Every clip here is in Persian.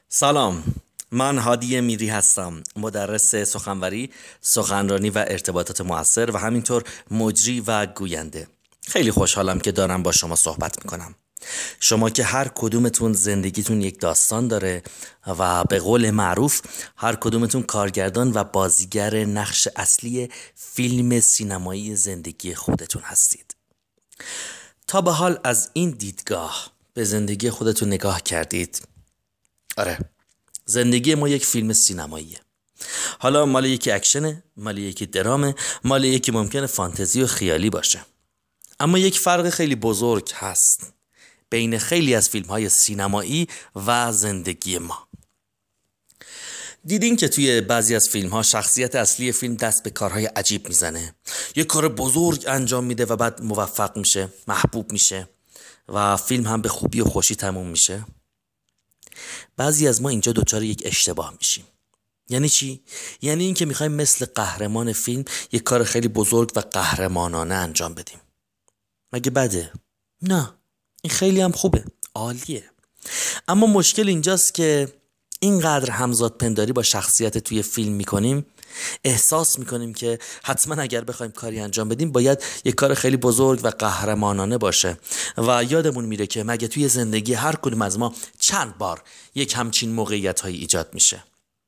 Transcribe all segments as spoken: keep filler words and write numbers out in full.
سلام، من هادی میری هستم، مدرس سخنوری، سخنرانی و ارتباطات مؤثر و همینطور مجری و گوینده. خیلی خوشحالم که دارم با شما صحبت میکنم. شما که هر کدومتون زندگیتون یک داستان داره و به قول معروف هر کدومتون کارگردان و بازیگر نقش اصلی فیلم سینمایی زندگی خودتون هستید. تا به حال از این دیدگاه به زندگی خودتون نگاه کردید؟ آره، زندگی ما یک فیلم سینماییه. حالا مال یکی اکشنه، مال یکی درامه، مال یکی ممکنه فانتزی و خیالی باشه. اما یک فرق خیلی بزرگ هست بین خیلی از فیلم های سینمایی و زندگی ما. دیدین که توی بعضی از فیلم ها شخصیت اصلی فیلم دست به کارهای عجیب میزنه، یک کار بزرگ انجام میده و بعد موفق میشه، محبوب میشه و فیلم هم به خوبی و خوشی تموم میشه. بعضی از ما اینجا دوچار یک اشتباه میشیم. یعنی چی؟ یعنی این که میخوایم مثل قهرمان فیلم یک کار خیلی بزرگ و قهرمانانه انجام بدیم. مگه بده؟ نه، این خیلی هم خوبه، عالیه. اما مشکل اینجاست که اینقدر همزاد پنداری با شخصیت توی فیلم میکنیم، احساس میکنیم که حتما اگر بخوایم کاری انجام بدیم باید یک کار خیلی بزرگ و قهرمانانه باشه و یادمون میره که مگه توی زندگی هر کدوم از ما چند بار یک همچین موقعیت هایی ایجاد میشه.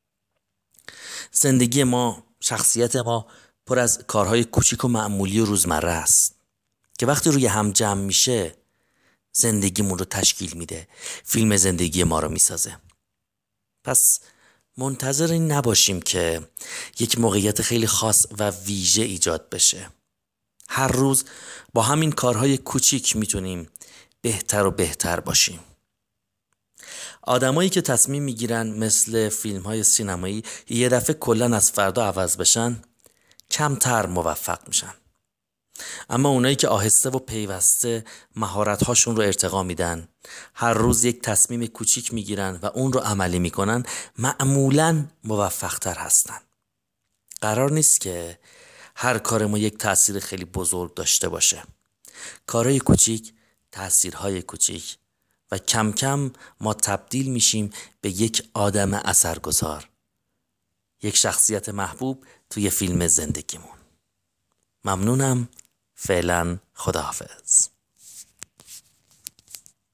زندگی ما، شخصیت ما پر از کارهای کوچیک و معمولی و روزمره است که وقتی روی هم جمع میشه زندگیمون رو تشکیل میده، فیلم زندگی ما رو میسازه. پس منتظر این نباشیم که یک موقعیت خیلی خاص و ویژه ایجاد بشه. هر روز با همین کارهای کوچیک میتونیم بهتر و بهتر باشیم. آدمایی که تصمیم میگیرن مثل فیلم های سینمایی یه دفعه کلن از فردا عوض بشن کمتر موفق میشن. اما اونایی که آهسته و پیوسته مهارت‌هاشون رو ارتقا میدن، هر روز یک تصمیم کوچیک میگیرن و اون رو عملی میکنن، معمولاً موفق‌تر هستن. قرار نیست که هر کار ما یک تأثیر خیلی بزرگ داشته باشه. کارهای کوچیک، تأثیرهای کوچیک و کم کم ما تبدیل میشیم به یک آدم اثرگذار، یک شخصیت محبوب توی فیلم زندگیمون. ممنونم. فعلا خداحافظ.